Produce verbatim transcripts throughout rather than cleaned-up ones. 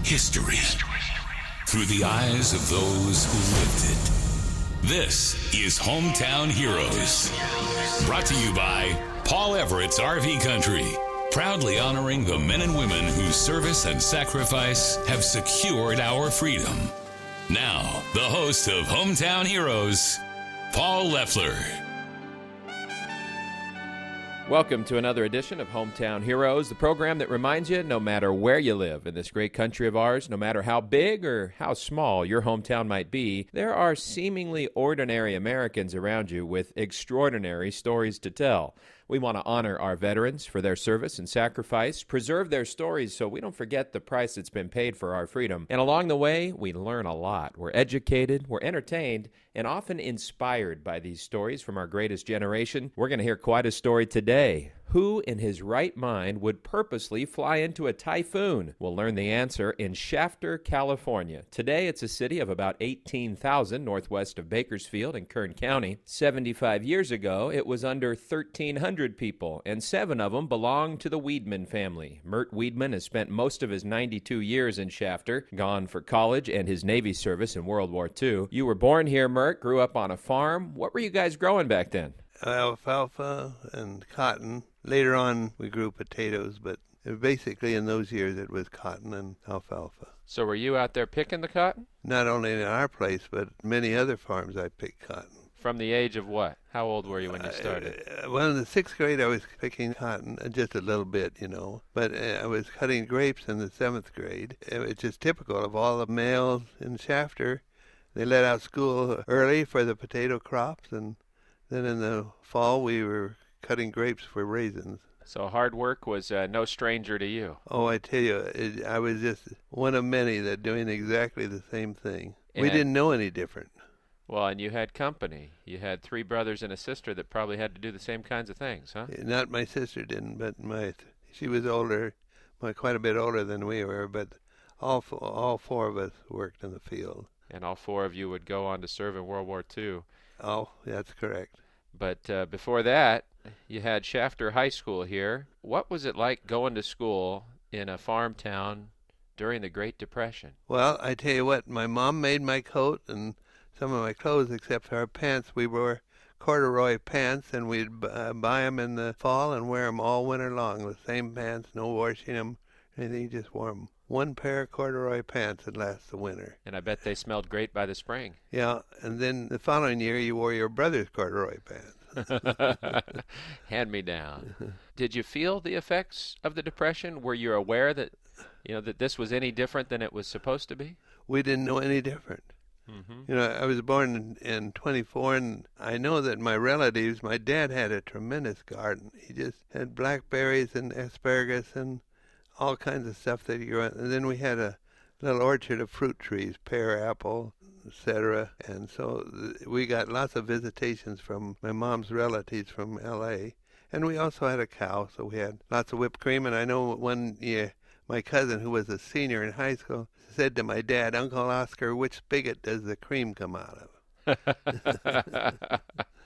history through the eyes of those who lived it. This is Hometown Heroes, brought to you by Paul Everett's R V Country, proudly honoring the men and women whose service and sacrifice have secured our freedom. Now, the host of Hometown Heroes, Paul Leffler. Welcome to another edition of Hometown Heroes, the program that reminds you no matter where you live in this great country of ours, no matter how big or how small your hometown might be, there are seemingly ordinary Americans around you with extraordinary stories to tell. We want to honor our veterans for their service and sacrifice, preserve their stories so we don't forget the price that's been paid for our freedom. And along the way, we learn a lot. We're educated, we're entertained, and often inspired by these stories from our greatest generation. We're going to hear quite a story today. Who in his right mind would purposely fly into a typhoon? We'll learn the answer in Shafter, California. Today, it's a city of about eighteen thousand northwest of Bakersfield in Kern County. seventy-five years ago, it was under thirteen hundred people, and seven of them belonged to the Weedman family. Mert Weedman has spent most of his ninety-two years in Shafter, gone for college and his Navy service in World War Two. You were born here, Mert, grew up on a farm. What were you guys growing back then? Alfalfa and cotton. Later on, we grew potatoes, but basically in those years it was cotton and alfalfa. So were you out there picking the cotton? Not only in our place, but many other farms I picked cotton. From the age of what? How old were you when you started? Uh, well, in the sixth grade I was picking cotton, uh, just a little bit, you know. But uh, I was cutting grapes in the seventh grade. It was just typical of all the males in Shafter. They let out school early for the potato crops, and then in the fall we were cutting grapes for raisins. So hard work was uh, no stranger to you. Oh, I tell you, it, I was just one of many that doing exactly the same thing. And, we didn't know any different. Well, and you had company. You had three brothers and a sister that probably had to do the same kinds of things, huh? Not my sister didn't, but my she was older, well, quite a bit older than we were, but all four, all four of us worked in the field. And all four of you would go on to serve in World War Two. Oh, that's correct. But uh, before that, you had Shafter High School here. What was it like going to school in a farm town during the Great Depression? Well, I tell you what, my mom made my coat and some of my clothes, except our pants. We wore corduroy pants, and we'd uh, buy them in the fall and wear them all winter long. The same pants, no washing them, anything, you just wore them. One pair of corduroy pants would last the winter. And I bet they smelled great by the spring. Yeah, and then the following year you wore your brother's corduroy pants. Hand me down. Did you feel the effects of the Depression? Were you aware that, you know, that this was any different than it was supposed to be? We didn't know any different. Mm-hmm. You know, I was born in, in twenty-four, and I know that my relatives, my dad had a tremendous garden. He just had blackberries and asparagus and all kinds of stuff that you grew. And then we had a little orchard of fruit trees, pear, apple, et cetera. And so th- we got lots of visitations from my mom's relatives from L A And we also had a cow, so we had lots of whipped cream. And I know one year my cousin, who was a senior in high school, said to my dad, "Uncle Oscar, which spigot does the cream come out of?"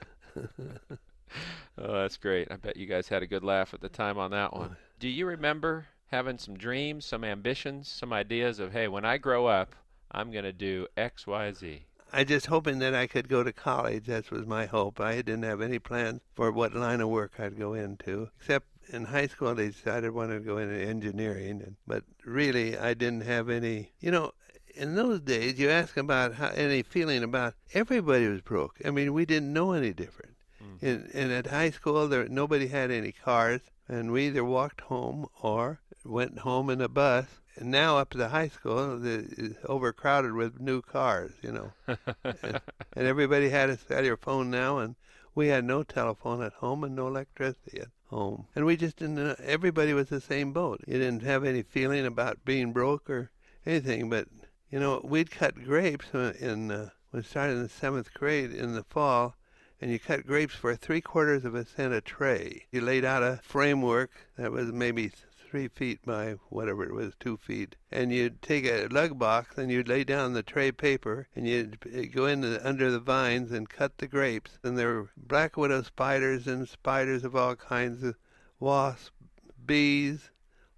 Oh, that's great. I bet you guys had a good laugh at the time on that one. Do you remember having some dreams, some ambitions, some ideas of, hey, when I grow up, I'm going to do X, Y, Z? I just hoping that I could go to college. That was my hope. I didn't have any plans for what line of work I'd go into, except in high school they decided I wanted to go into engineering. And, but really, I didn't have any, you know, in those days, you ask about how, any feeling about, everybody was broke. I mean, we didn't know any different. Mm. And, and at high school, there nobody had any cars, and we either walked home or went home in a bus. And now up to the high school, the, it's overcrowded with new cars, you know. and, and everybody had a cellular phone now, and we had no telephone at home and no electricity at home. And we just didn't know, everybody was the same boat. You didn't have any feeling about being broke or anything, but, you know, we'd cut grapes in, uh, when we started in the seventh grade in the fall, and you cut grapes for three quarters of a cent a tray. You laid out a framework that was maybe three feet by whatever it was, two feet. And you'd take a lug box and you'd lay down the tray paper and you'd go in the, under the vines and cut the grapes. And there were black widow spiders and spiders of all kinds, of wasps, bees,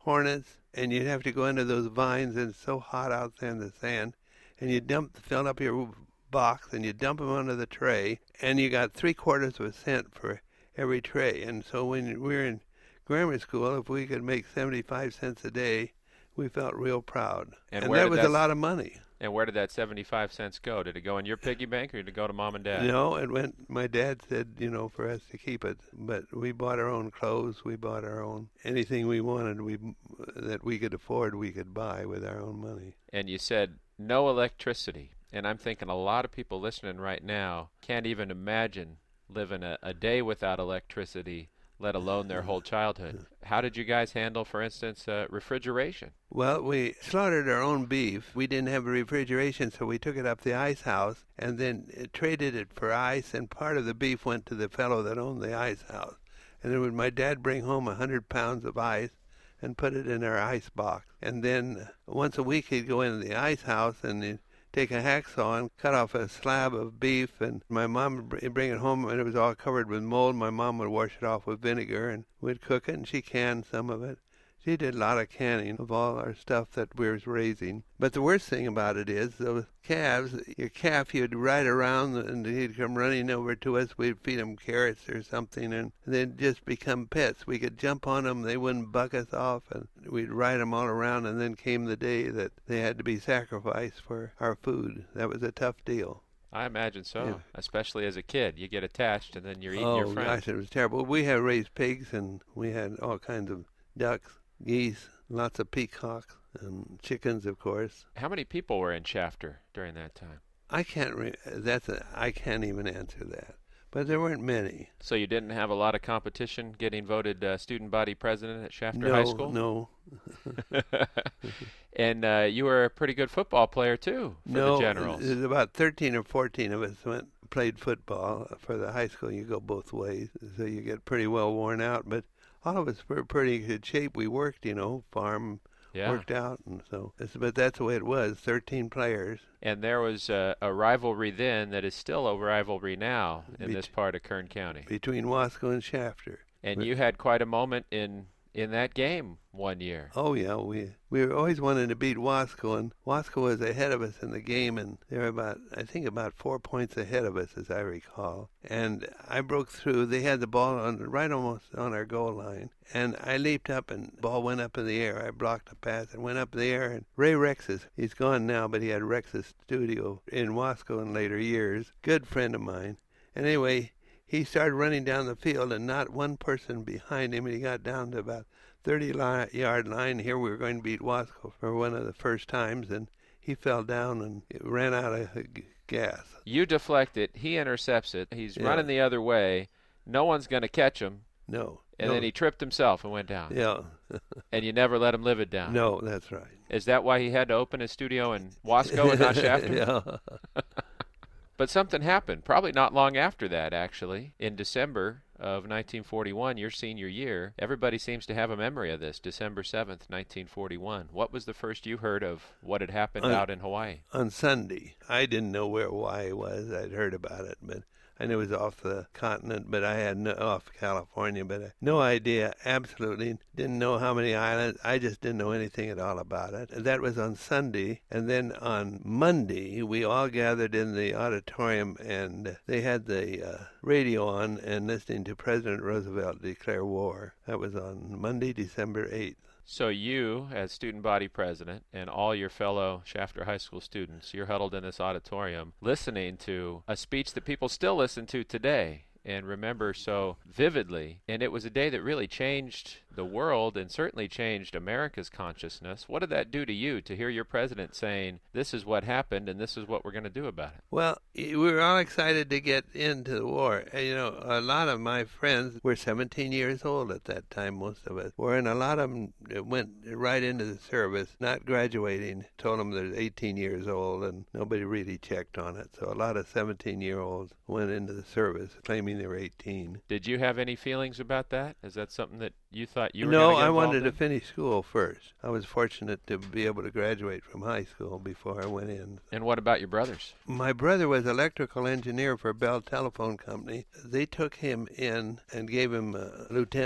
hornets, and you'd have to go into those vines, and it's so hot out there in the sand, and you dump, fill up your box, and you dump them onto the tray, and you got three quarters of a cent for every tray. And so when we were in grammar school, if we could make seventy-five cents a day, we felt real proud. And, and where that did was that a lot of money. And where did that seventy-five cents go? Did it go in your piggy bank, or did it go to Mom and Dad? No, it went, my dad said, you know, for us to keep it. But we bought our own clothes. We bought our own, anything we wanted we that we could afford, we could buy with our own money. And you said no electricity. And I'm thinking a lot of people listening right now can't even imagine living a, a day without electricity, let alone their whole childhood. How did you guys handle, for instance, uh, refrigeration? Well, we slaughtered our own beef. We didn't have refrigeration, so we took it up the ice house and then it traded it for ice, and part of the beef went to the fellow that owned the ice house. And then would my dad bring home a hundred pounds of ice and put it in our ice box. And then once a week he'd go into the ice house and he'd take a hacksaw and cut off a slab of beef, and my mom would bring it home, and it was all covered with mold. My mom would wash it off with vinegar, and we'd cook it, and she canned some of it. She did a lot of canning of all our stuff that we was raising. But the worst thing about it is those calves, your calf, you'd ride around and he'd come running over to us. We'd feed him carrots or something, and they'd just become pets. We could jump on them. They wouldn't buck us off, and we'd ride them all around. And then came the day that they had to be sacrificed for our food. That was a tough deal. I imagine so, Yeah. Especially as a kid. You get attached, and then you're eating oh, your friends. Oh, gosh, it was terrible. We had raised pigs, and we had all kinds of ducks, geese, lots of peacocks, and chickens, of course. How many people were in Shafter during that time? I can't. Re- that's a, I can't even answer that. But there weren't many. So you didn't have a lot of competition getting voted uh, student body president at Shafter no, High School? No, And uh, you were a pretty good football player, too, for no, the Generals. There's about thirteen or fourteen of us went played football. For the high school, you go both ways, so you get pretty well worn out. But all of us were in pretty good shape. We worked, you know, farm, yeah. worked out, and so. But that's the way it was. Thirteen players. And there was a, a rivalry then that is still a rivalry now in Be- this part of Kern County. Between Wasco and Shafter. And but, you had quite a moment in in that game one year. Oh yeah, we we were always wanting to beat Wasco, and Wasco was ahead of us in the game, and they were about I think about four points ahead of us, as I recall. And I broke through. They had the ball on right almost on our goal line, and I leaped up, and the ball went up in the air. I blocked a pass and went up in the air. And Ray Rex's, he's gone now, but he had Rex's studio in Wasco in later years. Good friend of mine. And anyway, he started running down the field, and not one person behind him, and he got down to about thirty-yard line. Here we were going to beat Wasco for one of the first times, and he fell down and ran out of gas. You deflect it. He intercepts it. He's Yeah. running the other way. No one's going to catch him. No. And no. then he tripped himself and went down. Yeah. And you never let him live it down. No, that's right. Is that why he had to open his studio in Wasco and not Shafter? Yeah. But something happened, probably not long after that, actually. In December of nineteen forty-one, your senior year, everybody seems to have a memory of this, December seventh, nineteen forty-one. What was the first you heard of what had happened on, out in Hawaii? On Sunday. I didn't know where Hawaii was. I'd heard about it, but I knew it was off the continent, but I had no, off California, but I, no idea, absolutely. Didn't know how many islands. I just didn't know anything at all about it. And that was on Sunday. And then on Monday, we all gathered in the auditorium, and they had the uh, radio on and listening to President Roosevelt declare war. That was on Monday, December eighth. So you, as student body president, and all your fellow Shafter High School students, you're huddled in this auditorium listening to a speech that people still listen to today and remember so vividly. And it was a day that really changed the world and certainly changed America's consciousness. What did that do to you to hear your president saying, this is what happened and this is what we're going to do about it? Well, we were all excited to get into the war. You know, a lot of my friends were seventeen years old at that time, most of us were, and a lot of them went right into the service, not graduating. Told them they're eighteen years old, and nobody really checked on it. So a lot of seventeen-year-olds went into the service claiming they were eighteen. Did you have any feelings about that? Is that something that you thought you were no, going to get I involved wanted in? to finish school first. I was fortunate to be able to graduate from high school before I went in. And what about your brothers? My brother was electrical engineer for Bell Telephone Company. They took him in and gave him a lieutenant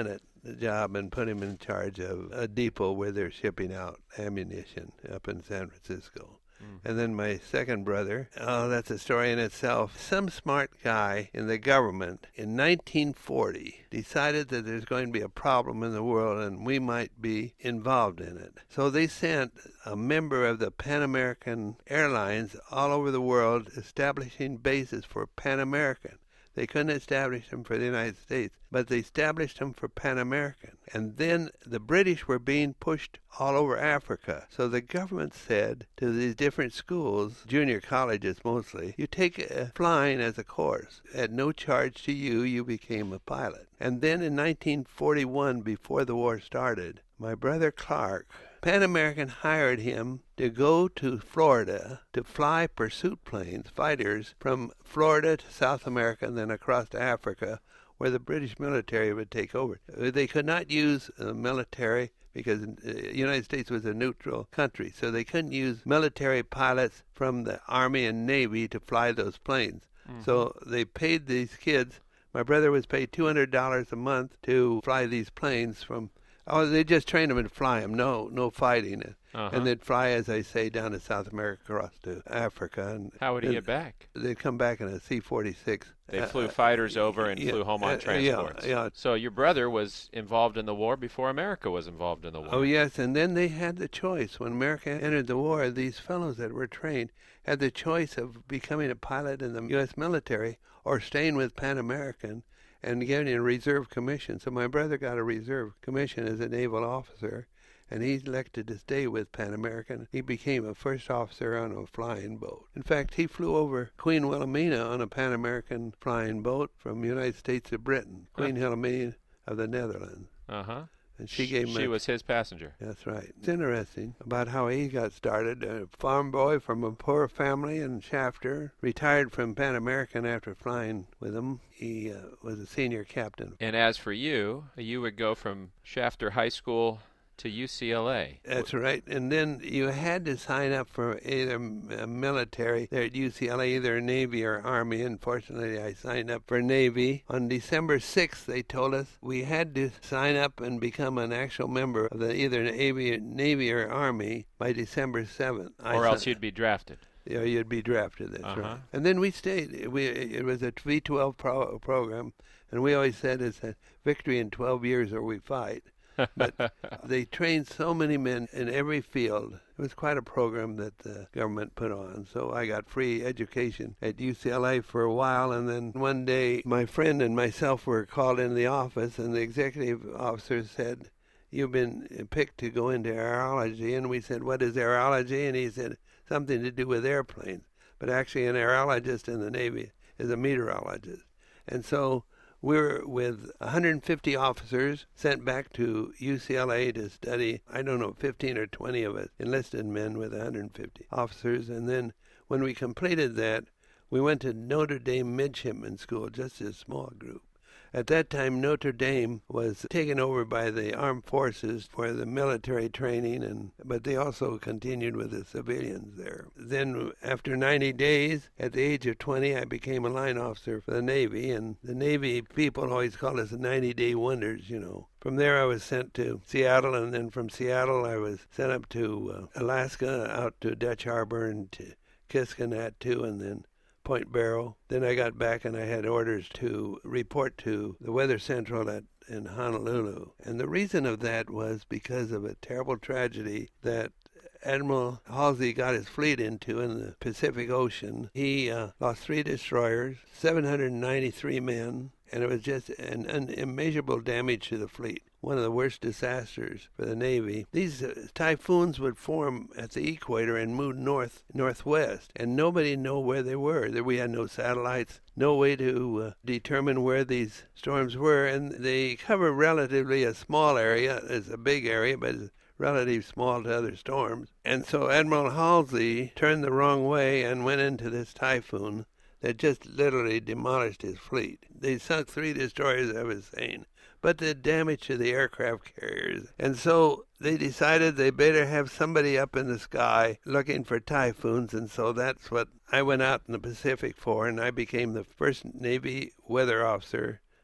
job and put him in charge of a depot where they're shipping out ammunition up in San Francisco. And then my second brother, oh, that's a story in itself. Some smart guy in the government in nineteen forty decided that there's going to be a problem in the world and we might be involved in it. So they sent a member of the Pan American Airlines all over the world establishing bases for Pan American. They couldn't establish them for the United States, but they established them for Pan American. And then the British were being pushed all over Africa. So the government said to these different schools, junior colleges mostly, you take uh, flying as a course. At no charge to you, you became a pilot. And then in nineteen forty-one, before the war started, my brother Clark, Pan American hired him to go to Florida to fly pursuit planes, fighters, from Florida to South America and then across to Africa, where the British military would take over. They could not use uh, military because the United States was a neutral country, so they couldn't use military pilots from the Army and Navy to fly those planes. Mm-hmm. So they paid these kids. My brother was paid two hundred dollars a month to fly these planes from Oh, they just trained them to fly them, no no fighting. Uh-huh. And they'd fly, as I say, down to South America, across to Africa. And how would he get back? They'd come back in a C forty-six. They flew uh, fighters over and yeah, flew home on uh, transports. Yeah, yeah. So your brother was involved in the war before America was involved in the war. Oh, yes, and then they had the choice. When America entered the war, these fellows that were trained had the choice of becoming a pilot in the U S military or staying with Pan American and getting a reserve commission. So my brother got a reserve commission as a naval officer, and he elected to stay with Pan American. He became a first officer on a flying boat. In fact, he flew over Queen Wilhelmina on a Pan American flying boat from the United States to Britain, Queen huh. Wilhelmina of the Netherlands. Uh-huh. And she gave him She a, was his passenger. That's right. It's interesting about how he got started. A farm boy from a poor family in Shafter, retired from Pan American after flying with him. He uh, was a senior captain. And as for you, you would go from Shafter High School to U C L A. That's right. And then you had to sign up for either military there at U C L A, either Navy or Army. Unfortunately, I signed up for Navy. On December sixth, they told us we had to sign up and become an actual member of the either Navy, Navy or Army by December seventh. Or I else you'd be drafted. Yeah, you'd be drafted, that's uh-huh. right. And then we stayed. We It was a V twelve pro- program, and we always said it's a victory in twelve years or we fight. But they trained so many men in every field. It was quite a program that the government put on. So I got free education at U C L A for a while, and then one day my friend and myself were called into the office, and the executive officer said, "You've been picked to go into aerology." And we said, "What is aerology?" And he said, "Something to do with airplanes." But actually an aerologist in the Navy is a meteorologist. And so we were with one hundred fifty officers sent back to U C L A to study, I don't know, fifteen or twenty of us, enlisted men with one hundred fifty officers. And then when we completed that, we went to Notre Dame Midshipman School, just a small group. At that time, Notre Dame was taken over by the armed forces for the military training, and but they also continued with the civilians there. Then, after ninety days, at the age of twenty, I became a line officer for the Navy, and the Navy people always call us the ninety-day wonders, you know. From there, I was sent to Seattle, and then from Seattle, I was sent up to uh, Alaska, out to Dutch Harbor, and to Kiskonat, too, and then Point Barrow. Then I got back and I had orders to report to the Weather Central at in Honolulu. And the reason of that was because of a terrible tragedy that Admiral Halsey got his fleet into in the Pacific Ocean. He uh, lost three destroyers, seven hundred ninety-three men, and it was just an, an immeasurable damage to the fleet. One of the worst disasters for the Navy. These uh, typhoons would form at the equator and move north, northwest, and nobody knew where they were. We had no satellites, no way to uh, determine where these storms were, and they cover relatively a small area. It's a big area, but it's relatively small to other storms. And so Admiral Halsey turned the wrong way and went into this typhoon that just literally demolished his fleet. They sunk three destroyers, I was saying, but the damage to the aircraft carriers. And so they decided they better have somebody up in the sky looking for typhoons, and so that's what I went out in the Pacific for, and I became the first Navy weather officer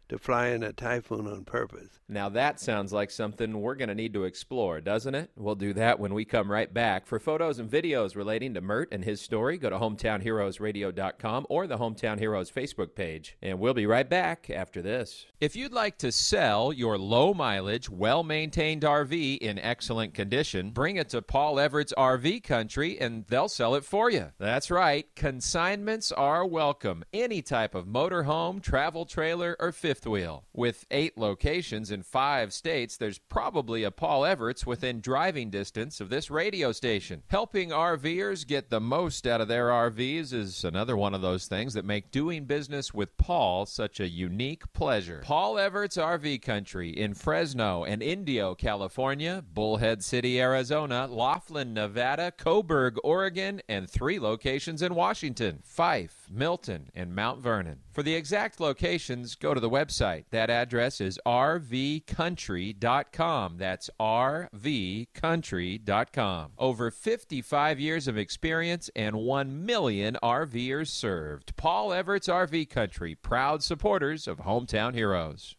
to fly in a Typhoon on purpose. Now that sounds like something we're going to need to explore, doesn't it? We'll do that when we come right back. For photos and videos relating to Mert and his story, go to hometown heroes radio dot com or the Hometown Heroes Facebook page. And we'll be right back after this. If you'd like to sell your low-mileage, well-maintained R V in excellent condition, bring it to Paul Everett's R V Country and they'll sell it for you. That's right. Consignments are welcome. Any type of motorhome, travel trailer, or fifth wheel. With eight locations in five states, there's probably a Paul Everett's within driving distance of this radio station. Helping RVers get the most out of their R Vs is another one of those things that make doing business with Paul such a unique pleasure. Paul Everett's R V Country in Fresno and Indio, California, Bullhead City, Arizona, Laughlin, Nevada, Coburg, Oregon, and three locations in Washington, Fife, Milton, and Mount Vernon. For the exact locations, go to the website. That address is r v country dot com. That's r v country dot com. Over fifty-five years of experience and one million RVers served. Paul Everett's R V Country, proud supporters of Hometown Heroes.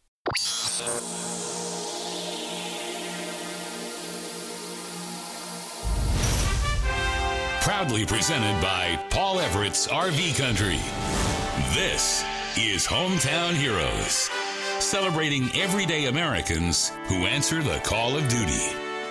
Proudly presented by Paul Everett's R V Country. This is Hometown Heroes, celebrating everyday Americans who answer the call of duty.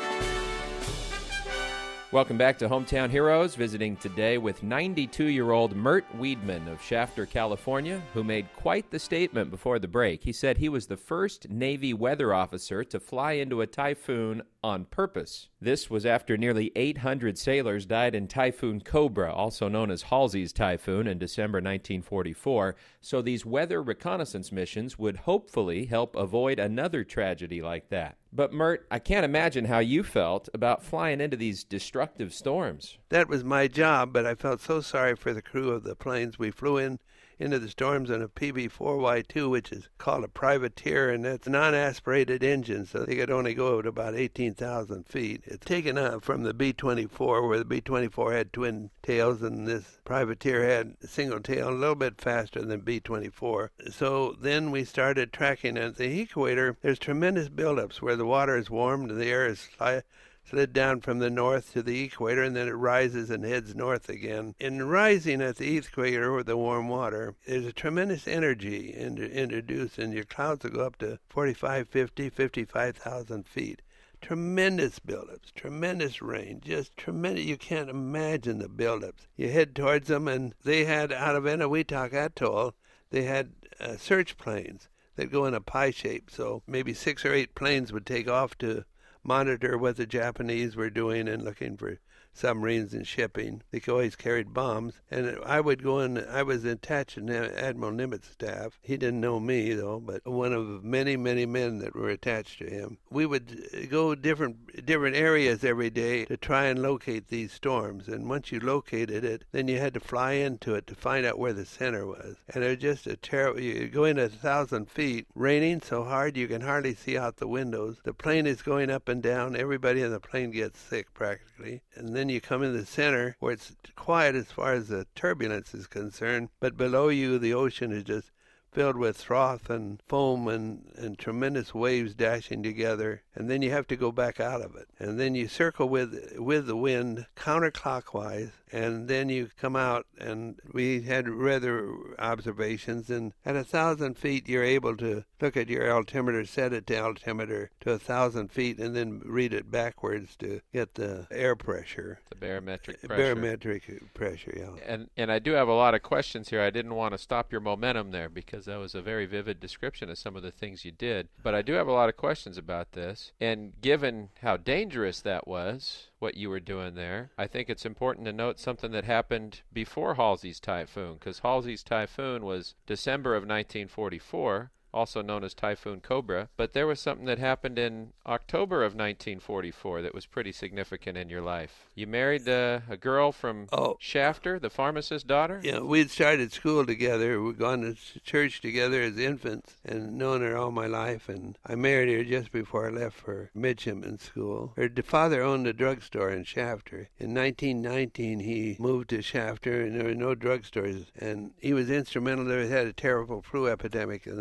Welcome back to Hometown Heroes, visiting today with ninety-two-year-old Mert Weidman of Shafter, California, who made quite the statement before the break. He said he was the first Navy weather officer to fly into a typhoon on purpose. This was after nearly eight hundred sailors died in Typhoon Cobra, also known as Halsey's Typhoon, in December nineteen forty-four, so these weather reconnaissance missions would hopefully help avoid another tragedy like that. But, Mert, I can't imagine how you felt about flying into these destructive storms. That was my job, but I felt so sorry for the crew of the planes. We flew in into the storms on a P B four Y two, which is called a privateer, and that's a non-aspirated engine, so they could only go at about eighteen thousand feet. It's taken up from the B twenty-four, where the B twenty-four had twin tails, and this privateer had a single tail, a little bit faster than B twenty-four. So then we started tracking at the equator. There's tremendous buildups where the water is warmed and the air is high, slid down from the north to the equator, and then it rises and heads north again. In rising at the equator with the warm water, there's a tremendous energy in, introduced, and your clouds will go up to forty-five, fifty, fifty-five thousand feet. Tremendous buildups, tremendous rain, just tremendous. You can't imagine the buildups. You head towards them, and they had, out of Eniwetok Atoll, they had uh, search planes that go in a pie shape, so maybe six or eight planes would take off to monitor what the Japanese were doing and looking for submarines and shipping. They always carried bombs, and I would go in. I was attached to Admiral Nimitz' staff. He didn't know me, though, but one of many, many men that were attached to him. We would go different different areas every day to try and locate these storms, and once you located it, then you had to fly into it to find out where the center was. And it was just a terrible. You go in at a thousand feet, raining so hard you can hardly see out the windows. The plane is going up and down. Everybody in the plane gets sick practically, and then you come in the center where it's quiet as far as the turbulence is concerned, but below you the ocean is just filled with froth and foam and, and tremendous waves dashing together, and then you have to go back out of it. And then you circle with with the wind counterclockwise, and then you come out, and we had weather observations, and at a thousand feet you're able to look at your altimeter, set it to altimeter to a thousand feet, and then read it backwards to get the air pressure. The barometric pressure. Barometric pressure, yeah. And, and I do have a lot of questions here. I didn't want to stop your momentum there because that was a very vivid description of some of the things you did. But I do have a lot of questions about this. And given how dangerous that was, what you were doing there, I think it's important to note something that happened before Halsey's Typhoon, because Halsey's Typhoon was December of nineteen forty-four, also known as Typhoon Cobra, but there was something that happened in October of nineteen forty-four that was pretty significant in your life. You married uh, a girl from oh. Shafter, the pharmacist's daughter? Yeah, we'd started school together. We'd gone to church together as infants and known her all my life, and I married her just before I left for midshipman school. Her father owned a drugstore in Shafter. In nineteen nineteen, he moved to Shafter, and there were no drugstores, and he was instrumental. They had a terrible flu epidemic in the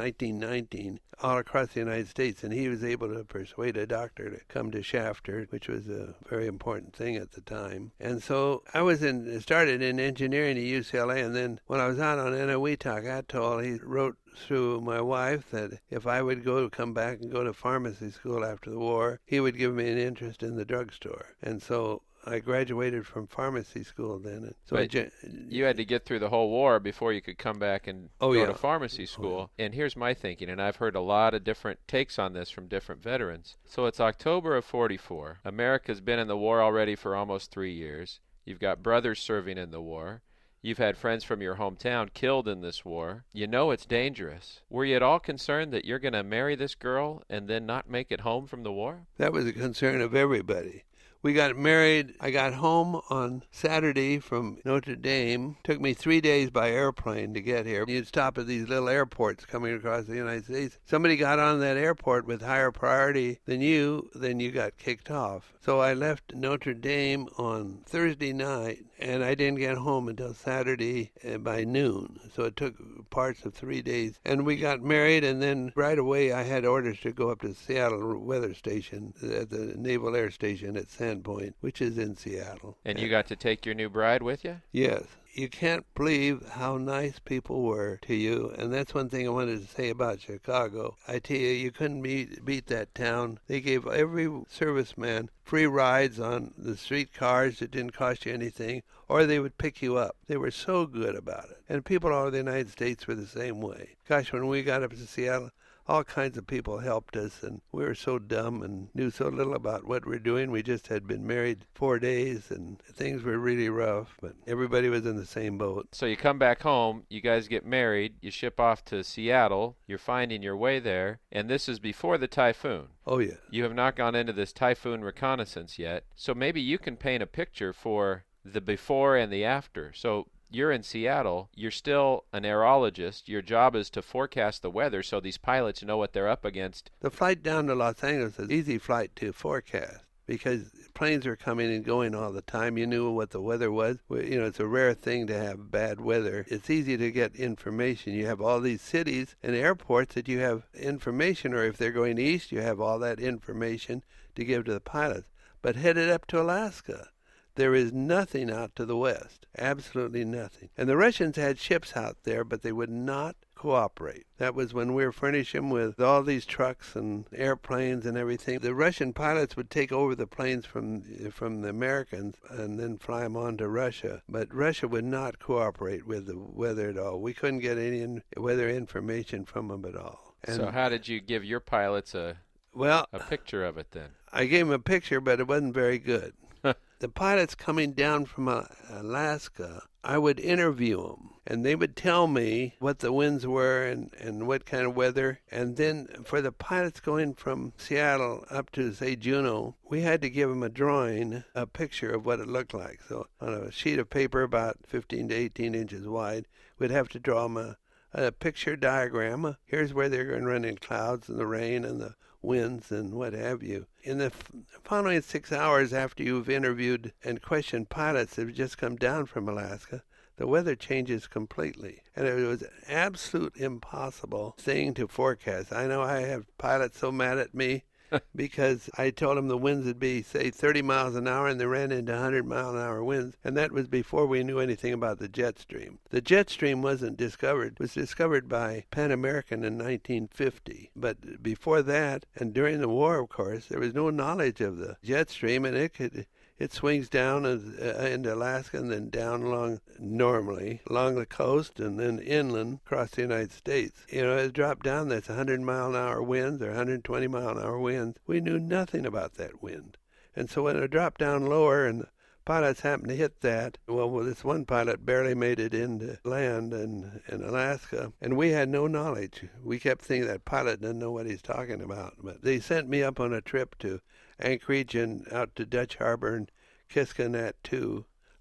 nineteen nineteen, all across the United States, and he was able to persuade a doctor to come to Shafter, which was a very important thing at the time. And so I was in started in engineering at U C L A, and then when I was out on Eniwetok Atoll, he wrote through my wife that if I would go come back and go to pharmacy school after the war, he would give me an interest in the drugstore. And so I graduated from pharmacy school then. And so I, you had to get through the whole war before you could come back and oh, go yeah. to pharmacy school. Oh, yeah. And here's my thinking, and I've heard a lot of different takes on this from different veterans. So it's October of forty-four. America's been in the war already for almost three years. You've got brothers serving in the war. You've had friends from your hometown killed in this war. You know it's dangerous. Were you at all concerned that you're going to marry this girl and then not make it home from the war? That was a concern of everybody. We got married. I got home on Saturday from Notre Dame. Took me three days by airplane to get here. You'd stop at these little airports coming across the United States. Somebody got on that airport with higher priority than you, then you got kicked off. So I left Notre Dame on Thursday night, and I didn't get home until Saturday by noon. So it took parts of three days. And we got married, and then right away I had orders to go up to Seattle Weather Station, at the Naval Air Station at San Point, which is in Seattle. And you got to take your new bride with you? Yes. You can't believe how nice people were to you, and that's one thing I wanted to say about Chicago. I tell you, you couldn't beat, beat that town. They gave every serviceman free rides on the streetcars that didn't cost you anything, or they would pick you up. They were so good about it. And people all over the United States were the same way. Gosh, when we got up to Seattle, all kinds of people helped us, and we were so dumb and knew so little about what we're doing. We just had been married four days, and things were really rough, but everybody was in the same boat. So you come back home, you guys get married, you ship off to Seattle, you're finding your way there, and this is before the typhoon. Oh, yeah. You have not gone into this typhoon reconnaissance yet, so maybe you can paint a picture for the before and the after. So you're in Seattle, you're still an aerologist, your job is to forecast the weather so these pilots know what they're up against. The flight down to Los Angeles is an easy flight to forecast because planes are coming and going all the time. You knew what the weather was. You know, it's a rare thing to have bad weather. It's easy to get information. You have all these cities and airports that you have information, or if they're going east, you have all that information to give to the pilots. But headed up to Alaska, there is nothing out to the west, absolutely nothing. And the Russians had ships out there, but they would not cooperate. That was when we were furnishing them with all these trucks and airplanes and everything. The Russian pilots would take over the planes from from the Americans and then fly them on to Russia. But Russia would not cooperate with the weather at all. We couldn't get any in- weather information from them at all. And so how did you give your pilots a, well, a picture of it then? I gave them a picture, but it wasn't very good. The pilots coming down from Alaska, I would interview them, and they would tell me what the winds were and, and what kind of weather. And then for the pilots going from Seattle up to, say, Juneau, we had to give them a drawing, a picture of what it looked like. So on a sheet of paper about fifteen to eighteen inches wide, we'd have to draw them a, a picture diagram. Here's where they're going to run in clouds and the rain and the winds and what have you. In the f- following six hours after you've interviewed and questioned pilots that have just come down from Alaska, the weather changes completely. And it was an absolute impossible thing to forecast. I know I have pilots so mad at me because I told them the winds would be, say, thirty miles an hour, and they ran into one hundred mile an hour winds, and that was before we knew anything about the jet stream. The jet stream wasn't discovered. It was discovered by Pan American in nineteen fifty. But before that, and during the war, of course, there was no knowledge of the jet stream, and it could... It swings down as, uh, into Alaska and then down along, normally, along the coast and then inland across the United States. You know, it dropped down, that's one hundred mile an hour winds or one hundred twenty mile an hour winds. We knew nothing about that wind. And so when it dropped down lower and the pilots happened to hit that, well, well this one pilot barely made it into land in, in Alaska, and we had no knowledge. We kept thinking that pilot didn't know what he's talking about. But they sent me up on a trip to Anchorage and out to Dutch Harbor and Kitsconet too,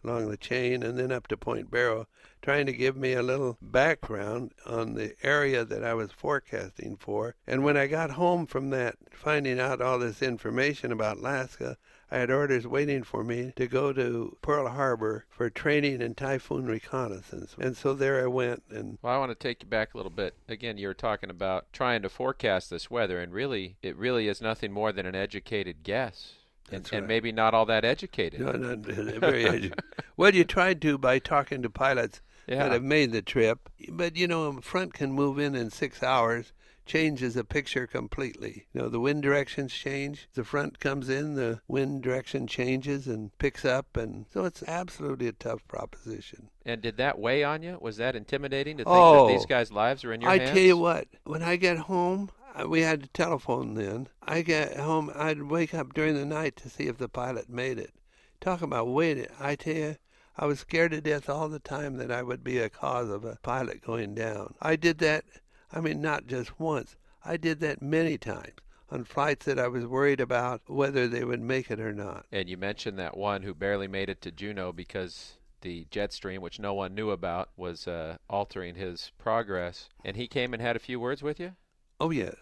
along the chain and then up to Point Barrow, trying to give me a little background on the area that I was forecasting for. And when I got home from that, finding out all this information about Alaska, I had orders waiting for me to go to Pearl Harbor for training in typhoon reconnaissance. And so there I went. And well, I want to take you back a little bit. Again, you were talking about trying to forecast this weather, and really, it really is nothing more than an educated guess. And, That's right. and maybe not all that educated. No, not very educated. Well, you tried to by talking to pilots yeah. that have made the trip. But, you know, a front can move in in six hours. Changes the picture completely. You know, the wind directions change. The front comes in, the wind direction changes and picks up, and so it's absolutely a tough proposition. And did that weigh on you? Was that intimidating to think oh, that these guys' lives are in your I hands? I tell you what, when I get home, we had a telephone then. I get home, I'd wake up during the night to see if the pilot made it. Talk about waiting. I tell you, I was scared to death all the time that I would be a cause of a pilot going down. I did that. I mean, not just once. I did that many times on flights that I was worried about whether they would make it or not. And you mentioned that one who barely made it to Juneau because the jet stream, which no one knew about, was uh, altering his progress. And he came and had a few words with you? Oh, yes.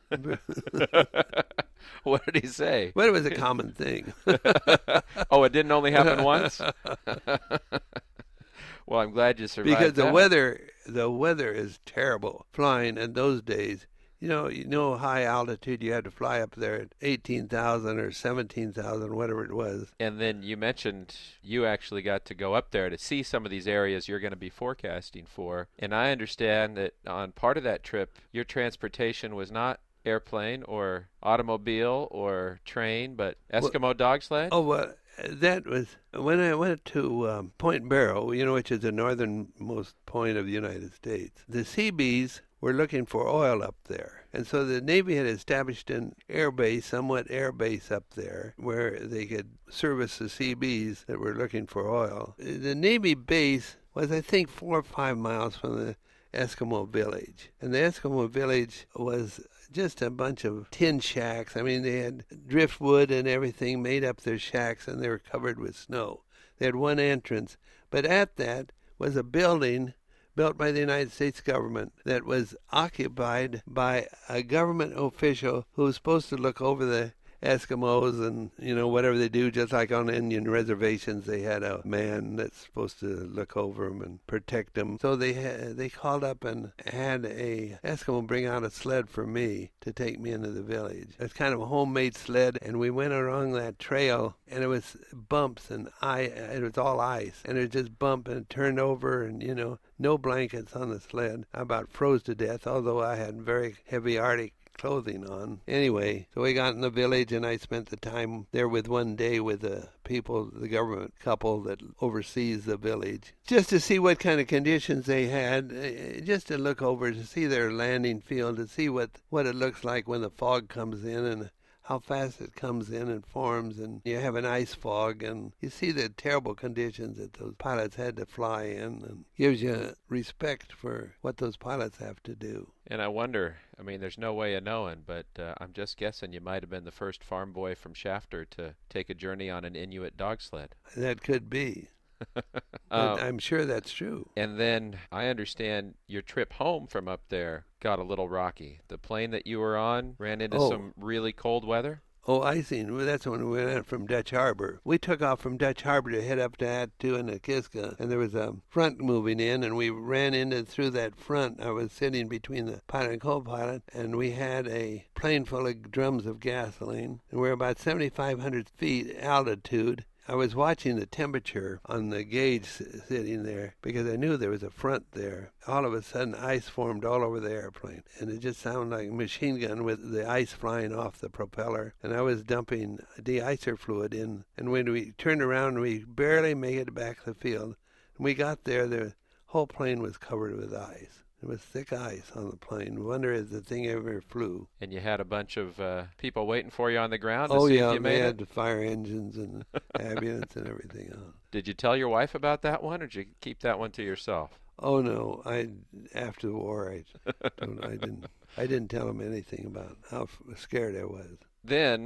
What did he say? Well, it was a common thing. Oh, it didn't only happen once? Well, I'm glad you survived because the that. weather, the weather is terrible flying in those days. You know, you know, high altitude, you had to fly up there at eighteen thousand or seventeen thousand, whatever it was. And then you mentioned you actually got to go up there to see some of these areas you're going to be forecasting for. And I understand that on part of that trip, your transportation was not airplane or automobile or train, but Eskimo well, dog sled? Oh, well, that was when I went to um, Point Barrow, you know, which is the northernmost point of the United States. The Seabees were looking for oil up there. And so the Navy had established an air base, somewhat air base up there, where they could service the Seabees that were looking for oil. The Navy base was, I think, four or five miles from the Eskimo village. And the Eskimo village was just a bunch of tin shacks. I mean, they had driftwood and everything made up their shacks, and they were covered with snow. They had one entrance. But at that was a building built by the United States government that was occupied by a government official who was supposed to look over the Eskimos and, you know, whatever they do, just like on Indian reservations, they had a man that's supposed to look over them and protect them. So they ha- they called up and had a Eskimo bring out a sled for me to take me into the village. It's kind of a homemade sled, and we went along that trail, and it was bumps, and I it was all ice, and it just bumped and turned over, and, you know, no blankets on the sled. I about froze to death, although I had very heavy Arctic clothing on. Anyway, so we got in the village, and I spent the time there with one day with the people, the government couple that oversees the village, just to see what kind of conditions they had, just to look over, to see their landing field, to see what, what it looks like when the fog comes in and how fast it comes in and forms, and you have an ice fog, and you see the terrible conditions that those pilots had to fly in, and gives you respect for what those pilots have to do. And I wonder, I mean, there's no way of knowing, but uh, I'm just guessing you might have been the first farm boy from Shafter to take a journey on an Inuit dog sled. That could be. um, I'm sure that's true. And then I understand your trip home from up there got a little rocky. The plane that you were on ran into oh. some really cold weather? Oh, I see. Well, that's when we went out from Dutch Harbor. We took off from Dutch Harbor to head up to Attu and Nakiska, and there was a front moving in, and we ran into through that front. I was sitting between the pilot and co-pilot, and we had a plane full of drums of gasoline, and we were about seventy-five hundred feet altitude. I was watching the temperature on the gauge sitting there because I knew there was a front there. All of a sudden, ice formed all over the airplane, and it just sounded like a machine gun with the ice flying off the propeller. And I was dumping de-icer fluid in, and when we turned around, we barely made it back to the field. When we got there, the whole plane was covered with ice. There was thick ice on the plane. Wonder if the thing ever flew. And you had a bunch of uh, people waiting for you on the ground to oh, see yeah, if you made they it? had the fire engines and ambulance and everything on. Did you tell your wife about that one, or did you keep that one to yourself? Oh no! I after the war, I don't, I didn't I didn't tell him anything about how scared I was. Then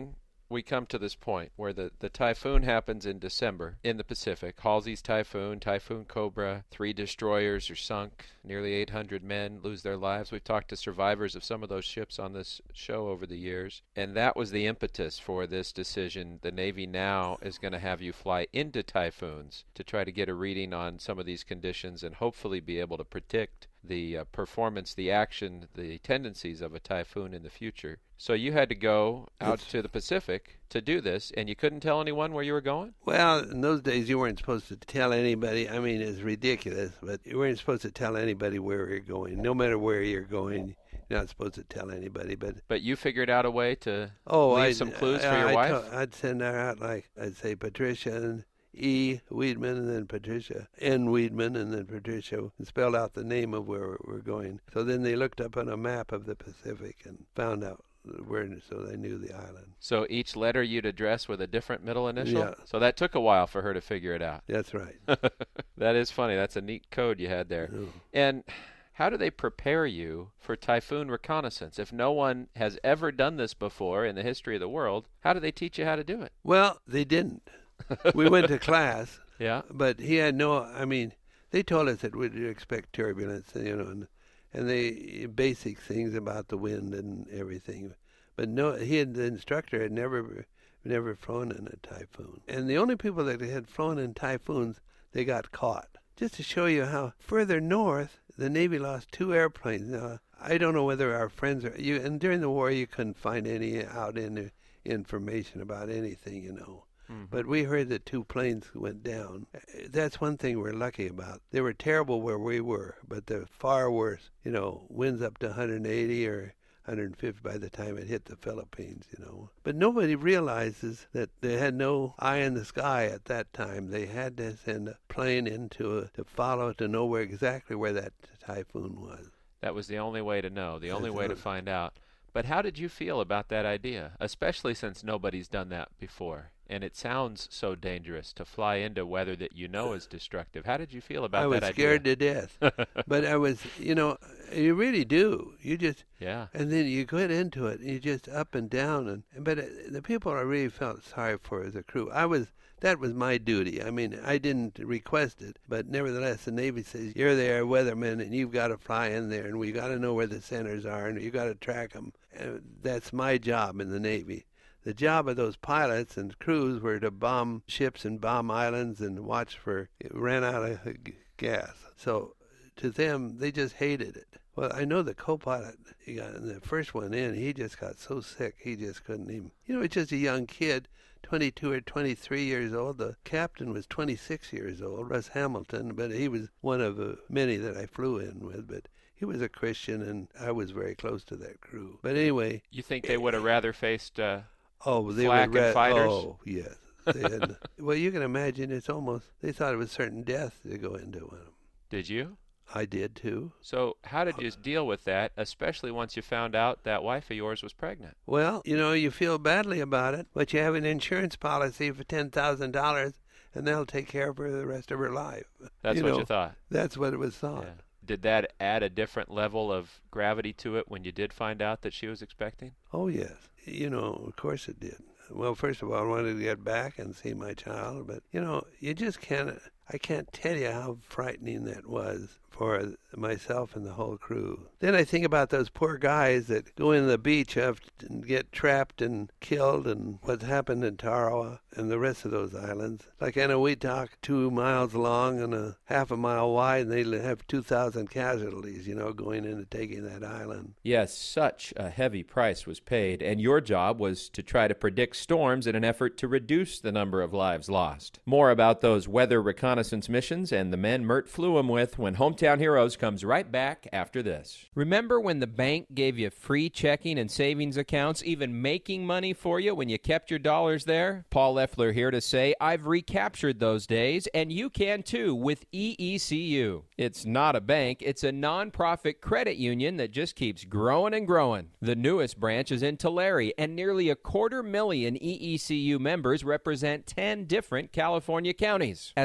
we come to this point where the, the typhoon happens in December in the Pacific. Halsey's Typhoon, Typhoon Cobra, three destroyers are sunk. Nearly eight hundred men lose their lives. We've talked to survivors of some of those ships on this show over the years. And that was the impetus for this decision. The Navy now is going to have you fly into typhoons to try to get a reading on some of these conditions and hopefully be able to predict the uh, performance, the action, the tendencies of a typhoon in the future. So you had to go out to the Pacific to do this, and you couldn't tell anyone where you were going? Well, in those days you weren't supposed to tell anybody. I mean, it's ridiculous, but you weren't supposed to tell anybody where you're going. No matter where you're going, you're not supposed to tell anybody. But but you figured out a way to oh, leave I, some clues I, for your I, wife? T- I'd send her out like, I'd say Patricia and E. Weidman, and then Patricia N. Weidman, and then Patricia, and spelled out the name of where we're going. So then they looked up on a map of the Pacific and found out where, so they knew the island. So each letter you'd address with a different middle initial? Yeah. So that took a while for her to figure it out. That's right. That is funny. That's a neat code you had there. Oh. And how do they prepare you for typhoon reconnaissance? If no one has ever done this before in the history of the world, how do they teach you how to do it? Well, they didn't. We went to class, yeah, but he had no, I mean, they told us that we'd expect turbulence, you know, and, and they basic things about the wind and everything. But no, he had, the instructor had never never flown in a typhoon. And the only people that had flown in typhoons, they got caught. Just to show you how further north, the Navy lost two airplanes. Now, I don't know whether our friends are, you, and during the war you couldn't find any out in information about anything, you know. Mm-hmm. But we heard that two planes went down. That's one thing we're lucky about. They were terrible where we were, but they're far worse. You know, winds up to one hundred eighty or one hundred fifty by the time it hit the Philippines, you know. But nobody realizes that they had no eye in the sky at that time. They had to send a plane in to, to follow to know where exactly where that typhoon was. That was the only way to know, the only That's way to right. find out. But how did you feel about that idea, especially since nobody's done that before? And it sounds so dangerous to fly into weather that you know is destructive. How did you feel about I was that scared idea? to death. But I was, you know, you really do. You just, yeah. And then you get into it, and you just up and down. And But uh, the people I really felt sorry for as a crew, I was, that was my duty. I mean, I didn't request it, but nevertheless, the Navy says, you're there, weatherman, and you've got to fly in there, and we've got to know where the centers are, and you've got to track them. And that's my job in the Navy. The job of those pilots and crews were to bomb ships and bomb islands and watch for it ran out of gas. So to them, they just hated it. Well, I know the co-pilot, he got the first one in, he just got so sick, he just couldn't even. You know, he's just a young kid, twenty-two or twenty-three years old. The captain was twenty-six years old, Russ Hamilton, but he was one of uh, many that I flew in with. But he was a Christian, and I was very close to that crew. But anyway. You think they would have rather faced uh, oh, they flak were and fighters? Oh, yes. They had, well, you can imagine it's almost, they thought it was certain death to go into one of them. Did you? I did, too. So how did you deal with that, especially once you found out that wife of yours was pregnant? Well, you know, you feel badly about it, but you have an insurance policy for ten thousand dollars, and they'll take care of her the rest of her life. That's you what know, you thought? That's what it was thought. Yeah. Did that add a different level of gravity to it when you did find out that she was expecting? Oh, yes. You know, of course it did. Well, first of all, I wanted to get back and see my child, but, you know, you just can't, I can't tell you how frightening that was for myself and the whole crew. Then I think about those poor guys that go in the beach and get trapped and killed, and what happened in Tarawa and the rest of those islands. Like Eniwetok, two miles long and a half a mile wide, and they have two thousand casualties, you know, going in and taking that island. Yes, such a heavy price was paid, and your job was to try to predict storms in an effort to reduce the number of lives lost. More about those weather reconnaissance missions and the men Mert flew them with when Hometown Heroes comes right back after this. Remember when the bank gave you free checking and savings accounts, even making money for you when you kept your dollars there? Paul Leffler here to say I've recaptured those days, and you can too with E E C U. It's not a bank, it's a nonprofit credit union that just keeps growing and growing. The newest branch is in Tulare, and nearly a quarter million E E C U members represent ten different California counties. As little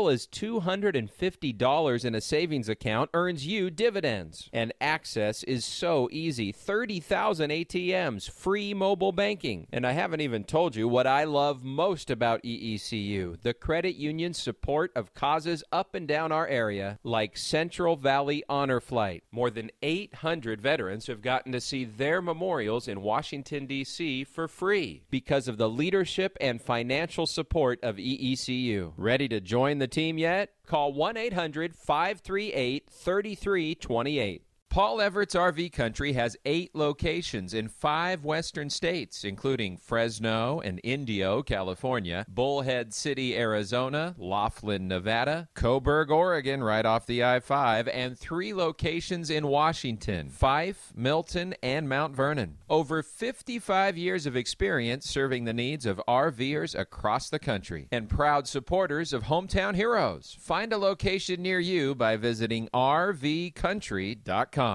little as two hundred fifty dollars in a savings account earns you dividends. And access is so easy. thirty thousand A T Ms, free mobile banking. And I haven't even told you what I love most about E E C U, the credit union's support of causes up and down our area, like Central Valley Honor Flight. More than eight hundred veterans have gotten to see their memorials in Washington, D C for free because of the leadership and financial support of E E C U. Ready to join the team yet? Call one eight hundred five three eight three three two eight. Paul Everett's R V Country has eight locations in five western states, including Fresno and Indio, California, Bullhead City, Arizona, Laughlin, Nevada, Coburg, Oregon, right off the I five, and three locations in Washington, Fife, Milton, and Mount Vernon. Over fifty-five years of experience serving the needs of RVers across the country, and proud supporters of Hometown Heroes. Find a location near you by visiting R V country dot com.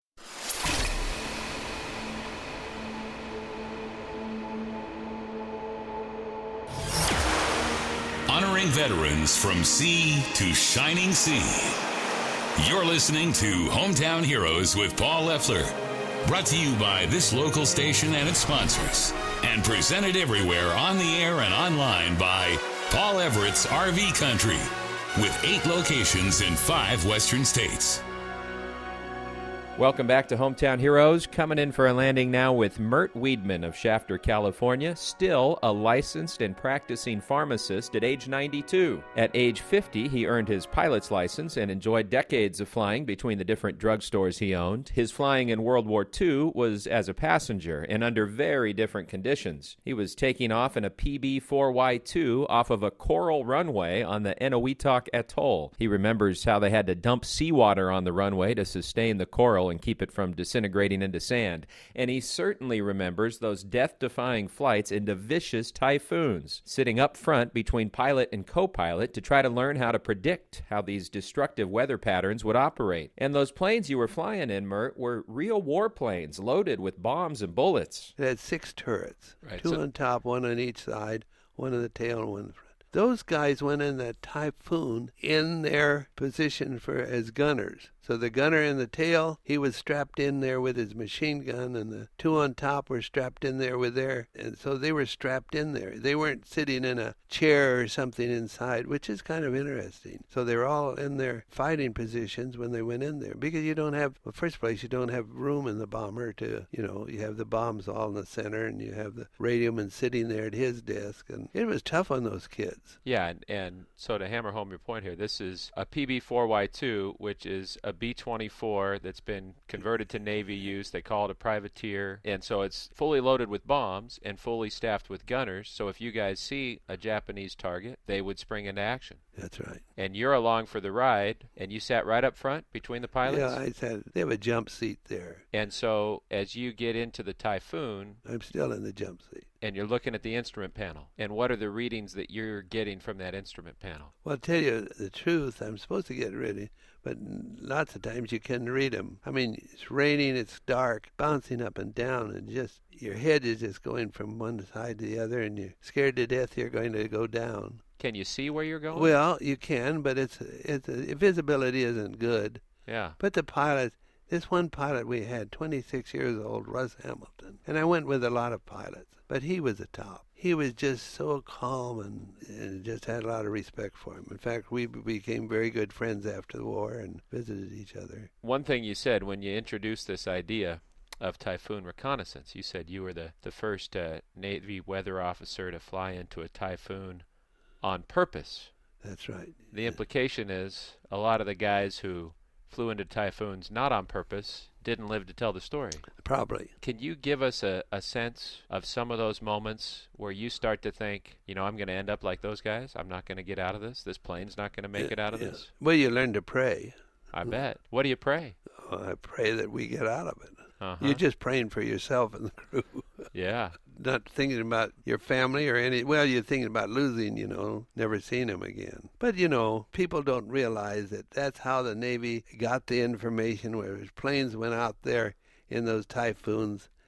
Honoring veterans from sea to shining sea. You're listening to Hometown Heroes with Paul Leffler. Brought to you by this local station and its sponsors. And presented everywhere on the air and online by Paul Everett's R V Country. With eight locations in five western states. Welcome back to Hometown Heroes. Coming in for a landing now with Mert Weidman of Shafter, California, still a licensed and practicing pharmacist at age ninety-two. At age fifty, he earned his pilot's license and enjoyed decades of flying between the different drugstores he owned. His flying in World War Two was as a passenger and under very different conditions. He was taking off in a P B four Y two off of a coral runway on the Eniwetok Atoll. He remembers how they had to dump seawater on the runway to sustain the coral and keep it from disintegrating into sand. And he certainly remembers those death-defying flights into vicious typhoons, sitting up front between pilot and co-pilot to try to learn how to predict how these destructive weather patterns would operate. And those planes you were flying in, Mert, were real warplanes loaded with bombs and bullets. It had six turrets, Right, two so- on top, one on each side, one in the tail and one in the front. Those guys went in that Typhoon in their position for as gunners. So the gunner in the tail, he was strapped in there with his machine gun, and the two on top were strapped in there with their, and so they were strapped in there. They weren't sitting in a chair or something inside, which is kind of interesting. So they were all in their fighting positions when they went in there, because you don't have, well, first place, you don't have room in the bomber to, you know, you have the bombs all in the center, and you have the radioman sitting there at his desk, and it was tough on those kids. Yeah, and, and so to hammer home your point here, this is a P B four Y two, which is a B twenty-four that's been converted to Navy use. They call it a privateer. And so it's fully loaded with bombs and fully staffed with gunners. So if you guys see a Japanese target, they would spring into action. That's right. And you're along for the ride, and you sat right up front between the pilots? Yeah, I said, they have a jump seat there. And so as you get into the Typhoon, I'm still in the jump seat. and you're looking at the instrument panel, and what are the readings that you're getting from that instrument panel? Well, I'll tell you the truth, I'm supposed to get ready, but lots of times you can read them. I mean, it's raining, it's dark, bouncing up and down, and just your head is just going from one side to the other, and you're scared to death you're going to go down. Can you see where you're going? Well, you can, but it's it's visibility isn't good. Yeah. But the pilot, this one pilot we had, twenty-six years old, Russ Hamilton, and I went with a lot of pilots, but he was the top. He was just so calm, and, and just had a lot of respect for him. In fact, we became very good friends after the war and visited each other. One thing you said when you introduced this idea of Typhoon reconnaissance, you said you were the, the first uh, Navy weather officer to fly into a Typhoon on purpose. That's right. The implication is a lot of the guys who flew into Typhoons not on purpose didn't live to tell the story. Probably. Can you give us a, a sense of some of those moments where you start to think, you know, I'm going to end up like those guys? I'm not going to get out of this. This plane's not going to make Yeah, it out of yeah. this. Well, you learn to pray. I bet. What do you pray? Oh, I pray that we get out of it. Uh-huh. You're just praying for yourself and the crew. Yeah. Not thinking about your family or any, well, you're thinking about losing, you know, never seeing them again. But, you know, people don't realize that that's how the Navy got the information, where his planes went out there in those Typhoons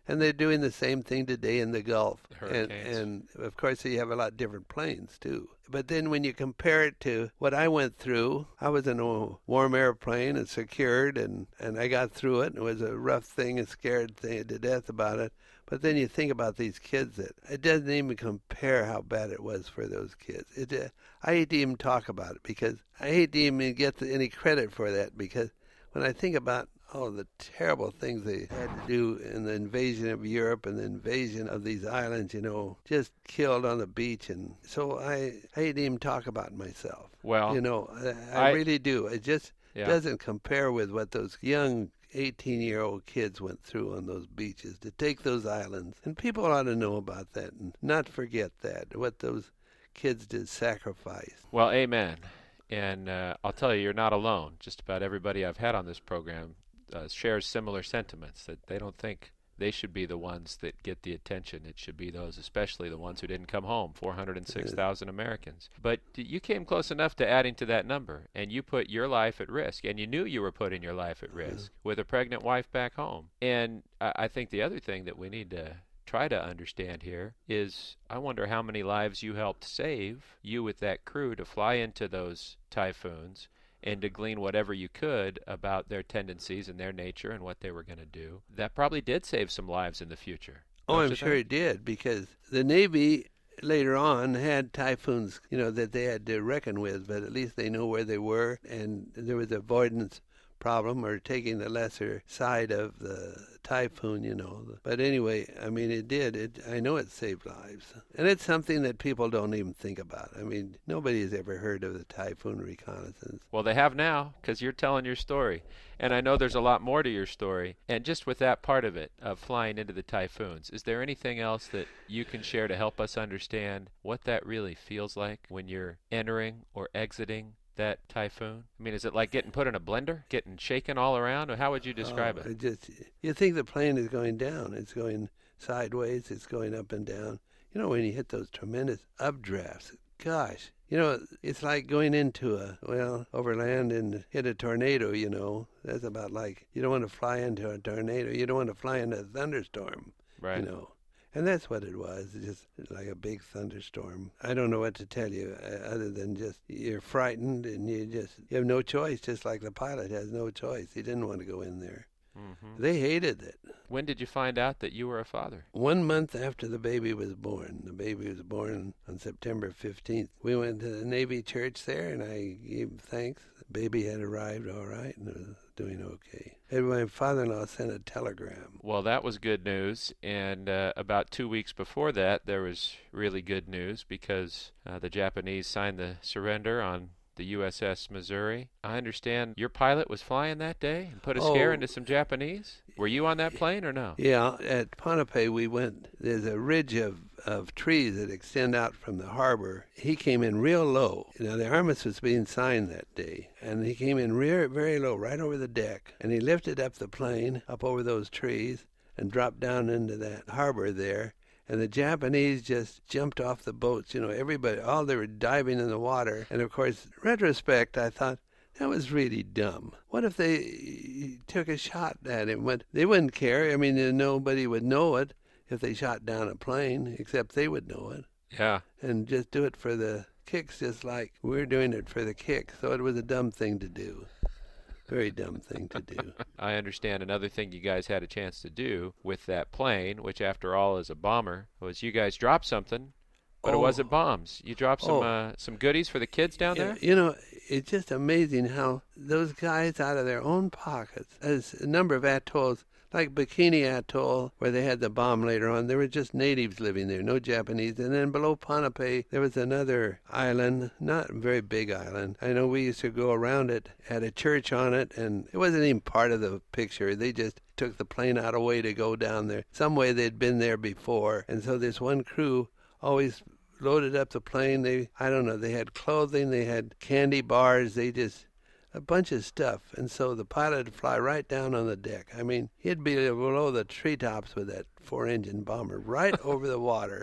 And they're doing the same thing today in the Gulf. And, Hurricanes. and, of course, you have a lot different planes, too. But then when you compare it to what I went through, I was in a warm airplane and secured, and, and I got through it. And it was a rough thing and scared thing to death about it. But then you think about these kids, that it doesn't even compare how bad it was for those kids. It, uh, I hate to even talk about it, because I hate to even get the, any credit for that, because when I think about all the terrible things they had to do in the invasion of Europe and the invasion of these islands, you know, just killed on the beach. And so I, I hate to even talk about myself. Well, you know, I, I, I really do. It just yeah. doesn't compare with what those young eighteen-year-old kids went through on those beaches to take those islands. And people ought to know about that and not forget that, what those kids did sacrifice. Well, amen. And uh, I'll tell you, you're not alone. Just about everybody I've had on this program uh, shares similar sentiments, that they don't think they should be the ones that get the attention. It should be those, especially the ones who didn't come home, four hundred six thousand Americans. But you came close enough to adding to that number, and you put your life at risk, and you knew you were putting your life at risk yeah. with a pregnant wife back home. And I, I think the other thing that we need to try to understand here is, I wonder how many lives you helped save, you with that crew, to fly into those typhoons and to glean whatever you could about their tendencies and their nature and what they were going to do. That probably did save some lives in the future. Oh, I'm sure it did, because the Navy later on had typhoons, you know, that they had to reckon with, but at least they know where they were, and there was avoidance problem, or taking the lesser side of the typhoon, you know. But anyway, I mean, it did. It, I know it saved lives. And it's something that people don't even think about. I mean, nobody has ever heard of the typhoon reconnaissance. Well, they have now, because you're telling your story. And I know there's a lot more to your story. And just with that part of it, of flying into the typhoons, is there anything else that you can share to help us understand what that really feels like when you're entering or exiting that typhoon? I mean, is it like getting put in a blender, getting shaken all around? Or how would you describe oh, it? it just, you think the plane is going down. It's going sideways. It's going up and down. You know, when you hit those tremendous updrafts, gosh, you know, it's like going into a, well, overland and hit a tornado, you know. That's about like, you don't want to fly into a tornado. You don't want to fly into a thunderstorm, right? You know. And that's what it was, just like a big thunderstorm. I don't know what to tell you uh, other than just you're frightened and you just you have no choice, just like the pilot has no choice. He didn't want to go in there. Mm-hmm. They hated it. When did you find out that you were a father? One month after the baby was born. The baby was born on September fifteenth. We went to the Navy church there, and I gave thanks. The baby had arrived all right and was doing okay. And my father-in-law sent a telegram. Well, that was good news. And uh, about two weeks before that, there was really good news, because uh, the Japanese signed the surrender on the U S S Missouri. I understand your pilot was flying that day and put a scare oh, into some Japanese. Were you on that plane or no? Yeah, at Ponape we went, there's a ridge of, of trees that extend out from the harbor. He came in real low. Now, the armistice was being signed that day, and he came in re- very low, right over the deck, and he lifted up the plane, up over those trees, and dropped down into that harbor there. And the Japanese just jumped off the boats. You know, everybody, all they were diving in the water. And, of course, in retrospect, I thought, that was really dumb. What if they took a shot at him? But they wouldn't care. I mean, nobody would know it if they shot down a plane, except they would know it. Yeah. And just do it for the kicks, just like we're doing it for the kicks. So it was a dumb thing to do. Very dumb thing to do. I understand another thing you guys had a chance to do with that plane, which after all is a bomber, was you guys dropped something, but oh. it wasn't bombs. You dropped some oh. uh, some goodies for the kids down yeah, there? You know, it's just amazing how those guys out of their own pockets, as a number of atolls, like Bikini Atoll, where they had the bomb later on, there were just natives living there, no Japanese. And then below Ponape, there was another island, not a very big island. I know we used to go around it, had a church on it, and it wasn't even part of the picture. They just took the plane out of way to go down there. Some way they'd been there before. And so this one crew always loaded up the plane. They, I don't know, they had clothing, they had candy bars, they just... a bunch of stuff, and so the pilot would fly right down on the deck. I mean, he'd be below the treetops with that four-engine bomber, right over the water,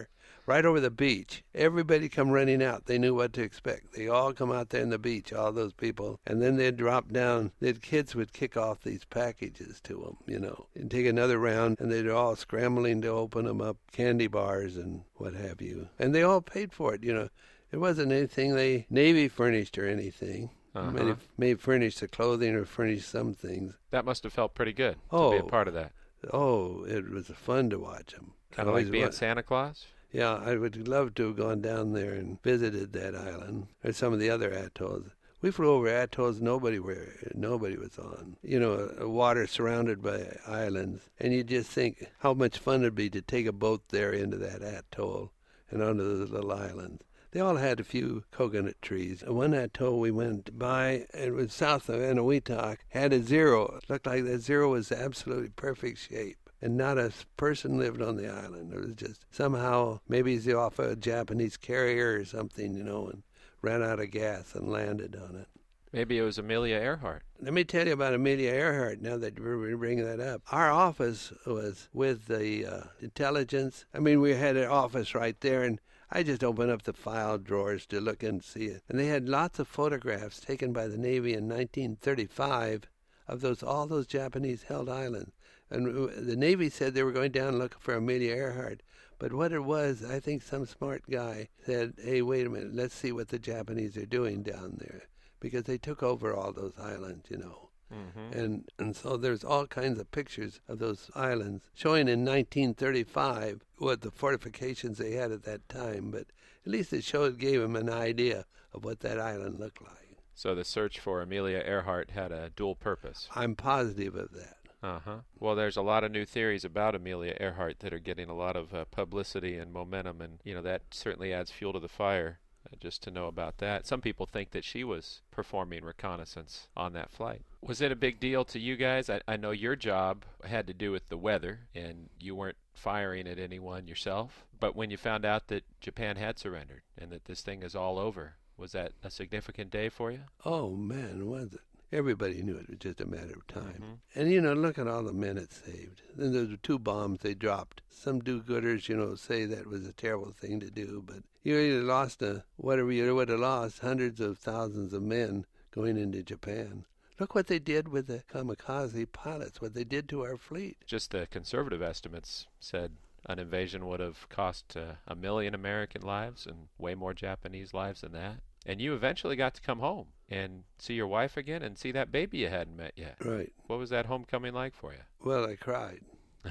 right over the beach. Everybody come running out. They knew what to expect. They all come out there in the beach, all those people, and then they'd drop down. The kids would kick off these packages to them, you know, and take another round, and they'd all scrambling to open them up, candy bars and what have you. And they all paid for it, you know. It wasn't anything they Navy furnished or anything. Uh-huh. May, may furnish the clothing or furnish some things. That must have felt pretty good oh, to be a part of that. Oh, it was fun to watch them. Kind of like being wa- Santa Claus? Yeah, I would love to have gone down there and visited that island or some of the other atolls. We flew over atolls nobody were nobody was on. You know, water surrounded by islands, and you just think how much fun it'd be to take a boat there into that atoll and onto those little islands. They all had a few coconut trees. One atoll we went by, it was south of Eniwetok, had a zero. It looked like that zero was absolutely perfect shape. And not a person lived on the island. It was just somehow, maybe he's off a Japanese carrier or something, you know, and ran out of gas and landed on it. Maybe it was Amelia Earhart. Let me tell you about Amelia Earhart now that we're bringing that up. Our office was with the uh, intelligence. I mean, we had an office right there, and I just opened up the file drawers to look and see it. And they had lots of photographs taken by the Navy in nineteen thirty-five of those all those Japanese-held islands. And the Navy said they were going down and look for Amelia Earhart. But what it was, I think some smart guy said, hey, wait a minute, let's see what the Japanese are doing down there. Because they took over all those islands, you know. Mm-hmm. And and so there's all kinds of pictures of those islands showing in nineteen thirty-five what the fortifications they had at that time. But at least it showed, gave them an idea of what that island looked like. So the search for Amelia Earhart had a dual purpose. I'm positive of that. Uh-huh. Well, there's a lot of new theories about Amelia Earhart that are getting a lot of uh, publicity and momentum, and, you know, that certainly adds fuel to the fire. Uh, just to know about that. Some people think that she was performing reconnaissance on that flight. Was it a big deal to you guys? I, I know your job had to do with the weather, and you weren't firing at anyone yourself. But when you found out that Japan had surrendered and that this thing is all over, was that a significant day for you? Oh, man, was it? Everybody knew it was just a matter of time. Mm-hmm. And, you know, look at all the men it saved. Then there were two bombs they dropped. Some do-gooders, you know, say that was a terrible thing to do, but you either lost a, whatever you would have lost, hundreds of thousands of men going into Japan. Look what they did with the kamikaze pilots, what they did to our fleet. Just the conservative estimates said an invasion would have cost uh, a million American lives and way more Japanese lives than that. And you eventually got to come home and see your wife again and see that baby you hadn't met yet. Right. What was that homecoming like for you? Well, I cried.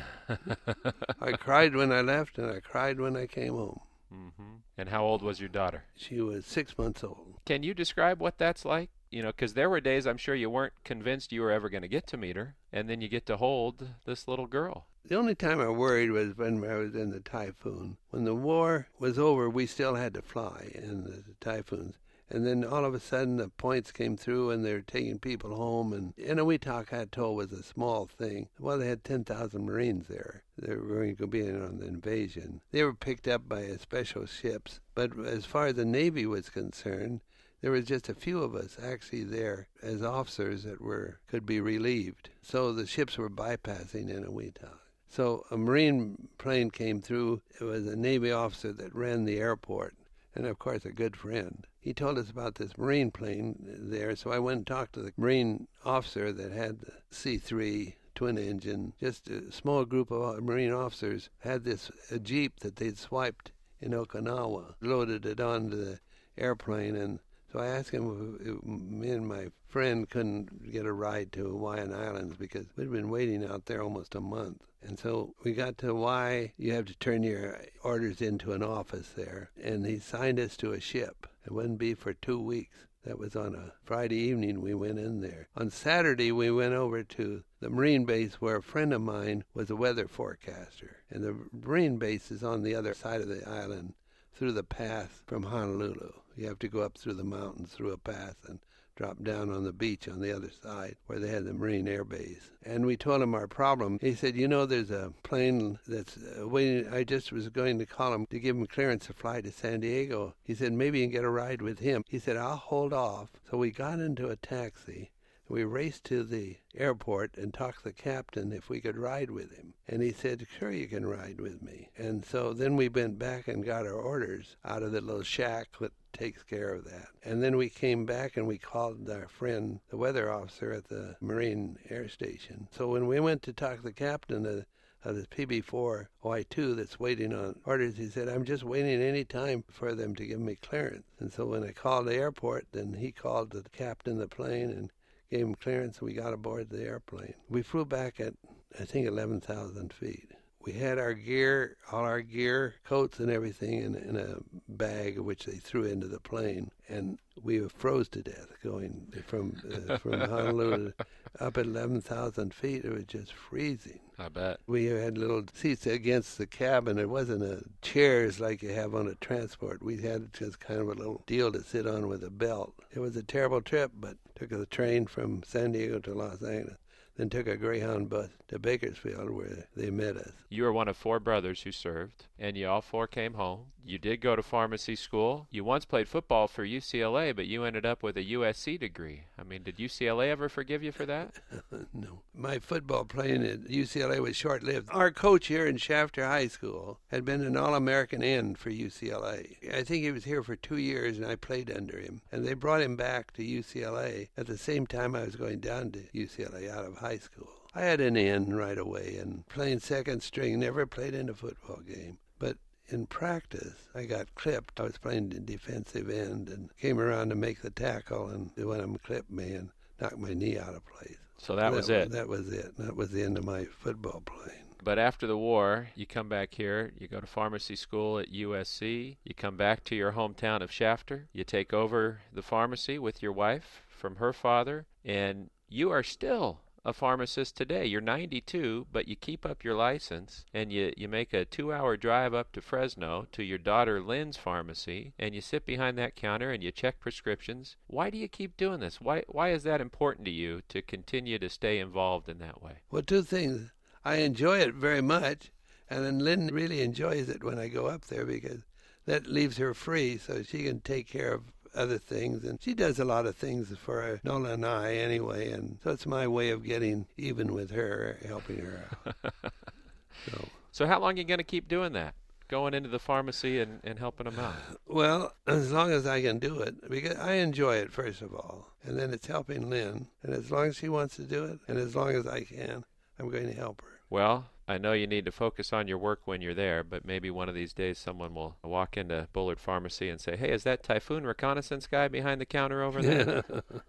I cried when I left, and I cried when I came home. Mm-hmm. And how old was your daughter? She was six months old. Can you describe what that's like? You know, because there were days I'm sure you weren't convinced you were ever going to get to meet her, and then you get to hold this little girl. The only time I worried was when I was in the Typhoon. When the war was over, we still had to fly in the Typhoons. And then all of a sudden the points came through and they were taking people home. And Eniwetok Atoll was a small thing. Well, they had ten thousand Marines there. They were going to be in on the invasion. They were picked up by special ships. But as far as the Navy was concerned, there was just a few of us actually there as officers that were could be relieved. So the ships were bypassing Eniwetok. So a Marine plane came through. It was a Navy officer that ran the airport, and of course a good friend. He told us about this Marine plane there, so I went and talked to the Marine officer that had the C three twin engine. Just a small group of Marine officers had this a Jeep that they'd swiped in Okinawa, loaded it onto the airplane, and so I asked him if me and my friend couldn't get a ride to Hawaiian Islands because we'd been waiting out there almost a month. And so we got to Hawaii. You have to turn your orders into an office there. And he signed us to a ship. It wouldn't be for two weeks. That was on a Friday evening we went in there. On Saturday we went over to the Marine base where a friend of mine was a weather forecaster. And the Marine base is on the other side of the island through the pass from Honolulu. You have to go up through the mountains through a pass and drop down on the beach on the other side where they had the Marine Air Base. And we told him our problem. He said, you know, there's a plane that's uh, waiting. I just was going to call him to give him clearance to fly to San Diego. He said, maybe you can get a ride with him. He said, I'll hold off. So we got into a taxi. We raced to the airport and talked to the captain if we could ride with him. And he said, sure, you can ride with me. And so then we went back and got our orders out of the little shack that takes care of that. And then we came back and we called our friend, the weather officer at the Marine Air Station. So when we went to talk to the captain of of this P B four Y two that's waiting on orders, he said, I'm just waiting any time for them to give me clearance. And so when I called the airport, then he called the captain of the plane and gave him clearance, and we got aboard the airplane. We flew back at, I think, eleven thousand feet. We had our gear, all our gear, coats and everything in, in a bag which they threw into the plane, and we froze to death going from uh, from Honolulu up at eleven thousand feet. It was just freezing. I bet. We had little seats against the cabin. It wasn't a chairs like you have on a transport. We had just kind of a little deal to sit on with a belt. It was a terrible trip, but took the train from San Diego to Los Angeles. Then took a Greyhound bus to Bakersfield where they met us. You were one of four brothers who served, and you all four came home. You did go to pharmacy school. You once played football for U C L A, but you ended up with a U S C degree. I mean, did U C L A ever forgive you for that? No. My football playing at U C L A was short-lived. Our coach here in Shafter High School had been an All-American end for U C L A. I think he was here for two years, and I played under him. And they brought him back to U C L A at the same time I was going down to U C L A out of high school. I had an in right away, and playing second string, never played in a football game. But in practice, I got clipped. I was playing the defensive end and came around to make the tackle, and one of them clipped me and knocked my knee out of place. So that, that was it? That was it. That was the end of my football playing. But after the war, you come back here, you go to pharmacy school at U S C, you come back to your hometown of Shafter, you take over the pharmacy with your wife from her father, and you are still a pharmacist today. You're ninety-two, but you keep up your license, and you, you make a two-hour drive up to Fresno to your daughter Lynn's pharmacy, and you sit behind that counter and you check prescriptions. Why do you keep doing this? Why why is that important to you to continue to stay involved in that way? Well, two things. I enjoy it very much, and then Lynn really enjoys it when I go up there because that leaves her free so she can take care of other things, and she does a lot of things for Nola and I anyway, and so it's my way of getting even with her, helping her out. so. so how long are you going to keep doing that, going into the pharmacy and, and helping them out? Well, as long as I can do it, because I enjoy it, first of all, and then it's helping Lynn, and as long as she wants to do it, and as long as I can, I'm going to help her. Well, I know you need to focus on your work when you're there, but maybe one of these days someone will walk into Bullard Pharmacy and say, hey, is that Typhoon reconnaissance guy behind the counter over there?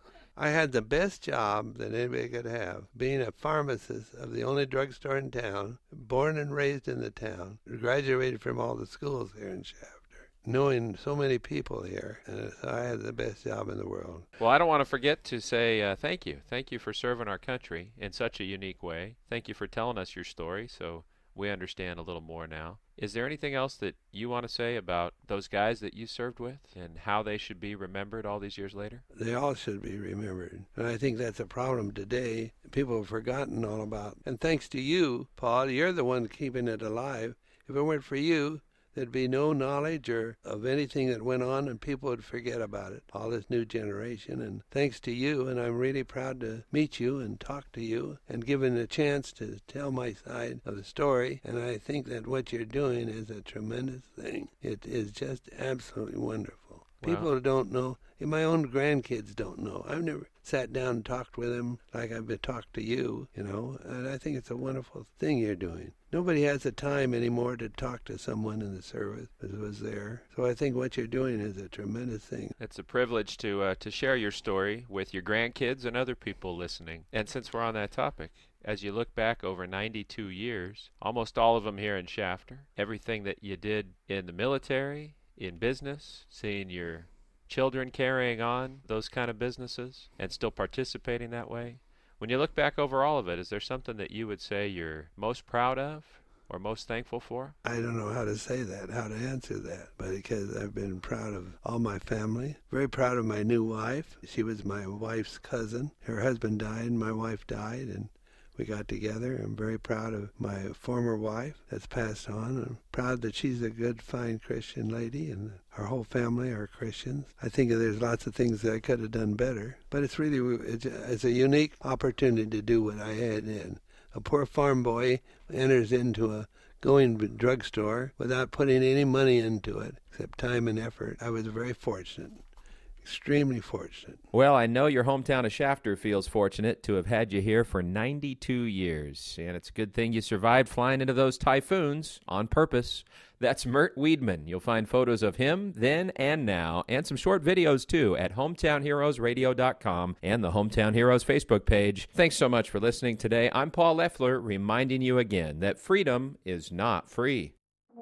I had the best job that anybody could have, being a pharmacist of the only drugstore in town, born and raised in the town, graduated from all the schools here in Shafter, knowing so many people here, and I had the best job in the world. Well, I don't want to forget to say uh, thank you. Thank you for serving our country in such a unique way. Thank you for telling us your story so we understand a little more now. Is there anything else that you want to say about those guys that you served with and how they should be remembered all these years later? They all should be remembered, and I think that's a problem today. People have forgotten all about. And thanks to you, Paul, you're the one keeping it alive. If it weren't for you, there'd be no knowledge or of anything that went on, and people would forget about it, all this new generation. And thanks to you, and I'm really proud to meet you and talk to you and given a chance to tell my side of the story. And I think that what you're doing is a tremendous thing. It is just absolutely wonderful. Wow. People don't know. My own grandkids don't know. I've never sat down and talked with them like I've been talked to you, you know, and I think it's a wonderful thing you're doing. Nobody has the time anymore to talk to someone in the service as was there. So I think what you're doing is a tremendous thing. It's a privilege to uh, to share your story with your grandkids and other people listening. And since we're on that topic, as you look back over ninety-two years, almost all of them here in Shafter, everything that you did in the military, in business, seeing your children carrying on those kind of businesses and still participating that way. When you look back over all of it, is there something that you would say you're most proud of or most thankful for? I don't know how to say that, how to answer that, but because I've been proud of all my family, very proud of my new wife. She was my wife's cousin. Her husband died and my wife died, and we got together. I'm very proud of my former wife that's passed on. I'm proud that she's a good, fine Christian lady, and our whole family are Christians. I think there's lots of things that I could have done better, but it's really it's a, it's a unique opportunity to do what I had in. A poor farm boy enters into a going drugstore without putting any money into it, except time and effort. I was very fortunate. Extremely fortunate. Well, I know your hometown of Shafter feels fortunate to have had you here for ninety-two years, and it's a good thing you survived flying into those typhoons on purpose. That's Mert Weidman. You'll find photos of him then and now, and some short videos, too, at hometown heroes radio dot com and the Hometown Heroes Facebook page. Thanks so much for listening today. I'm Paul Leffler, reminding you again that freedom is not free.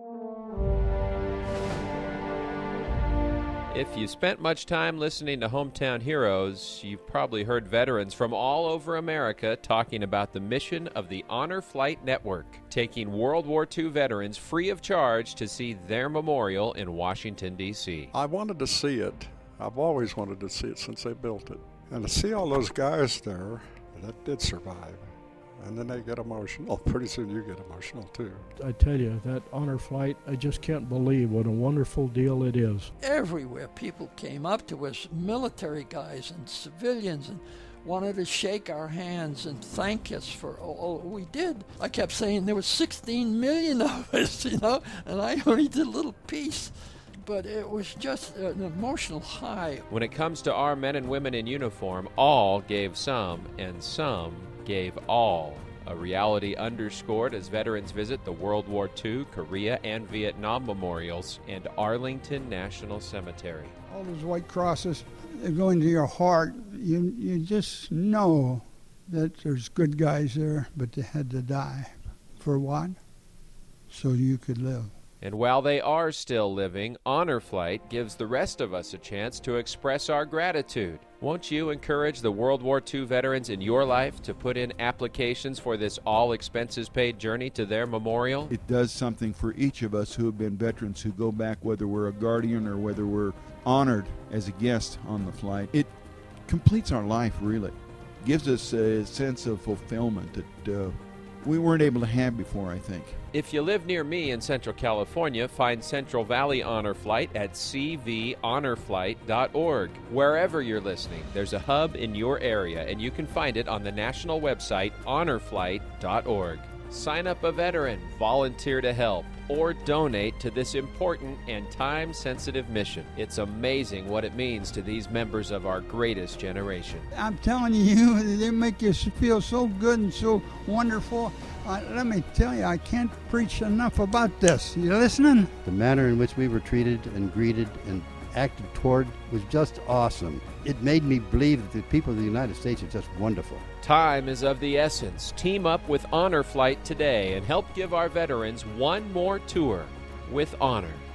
If you spent much time listening to Hometown Heroes, you've probably heard veterans from all over America talking about the mission of the Honor Flight Network, taking World War Two veterans free of charge to see their memorial in Washington, D C I wanted to see it. I've always wanted to see it since they built it. And to see all those guys there that did survive, and then they get emotional. Pretty soon you get emotional, too. I tell you, that honor flight, I just can't believe what a wonderful deal it is. Everywhere people came up to us, military guys and civilians, and wanted to shake our hands and thank us for all we did. I kept saying there were sixteen million of us, you know, and I only did a little piece. But it was just an emotional high. When it comes to our men and women in uniform, all gave some, and some gave all. A reality underscored as veterans visit the World War Two, Korea, and Vietnam memorials and Arlington National Cemetery. All those white crosses, they go into your heart. You, you just know that there's good guys there, but they had to die. For what? So you could live. And while they are still living, Honor Flight gives the rest of us a chance to express our gratitude. Won't you encourage the World War Two veterans in your life to put in applications for this all-expenses-paid journey to their memorial? It does something for each of us who have been veterans who go back, whether we're a guardian or whether we're honored as a guest on the flight. It completes our life, really. Gives us a sense of fulfillment that uh, we weren't able to have before, I think. If you live near me in Central California, find Central Valley Honor Flight at c v honor flight dot org. Wherever you're listening, there's a hub in your area, and you can find it on the national website honor flight dot org. Sign up a veteran, volunteer to help, or donate to this important and time-sensitive mission. It's amazing what it means to these members of our greatest generation. I'm telling you, they make you feel so good and so wonderful. Uh, let me tell you, I can't preach enough about this. You listening? The manner in which we were treated and greeted and acted toward was just awesome. It made me believe that the people of the United States are just wonderful. Time is of the essence. Team up with Honor Flight today and help give our veterans one more tour with honor.